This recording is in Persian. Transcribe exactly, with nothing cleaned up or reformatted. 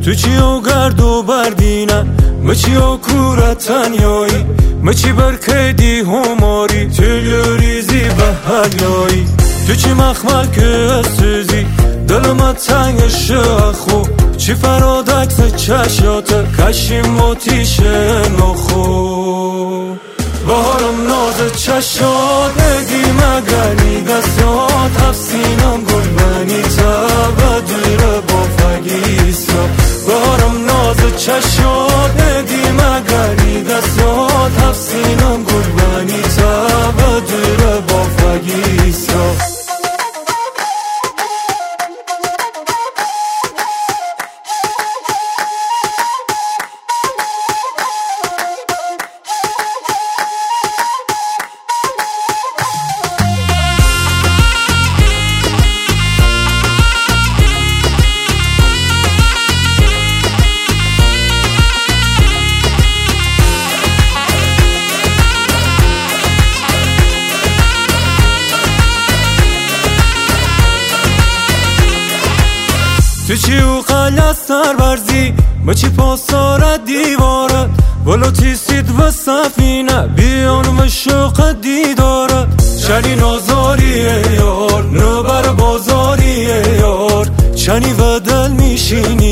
تو چی و گرد و بردینه مچی و کورتن یایی مچی برکدی هماری تلیوریزی به هلیایی تو چی مخمل که سوزی دلم تنگ شخو چی فرادکس چشات کشیم و تیشه نخو بهارم ناز چشات نگی مگری دستات هفسینم گل بنی تبه دوره با فگیسا بهارم ناز چشات نگی مگری دستات هفسینم گل بنی تبه دوره با فگیسا تو چی و خلص سر برزی مچی پاسار دیوارت ولو تیسید و سفینه بیان مشوق دیدارت چنی نازاریه یار نبر بازاریه یار چنی بدل میشینی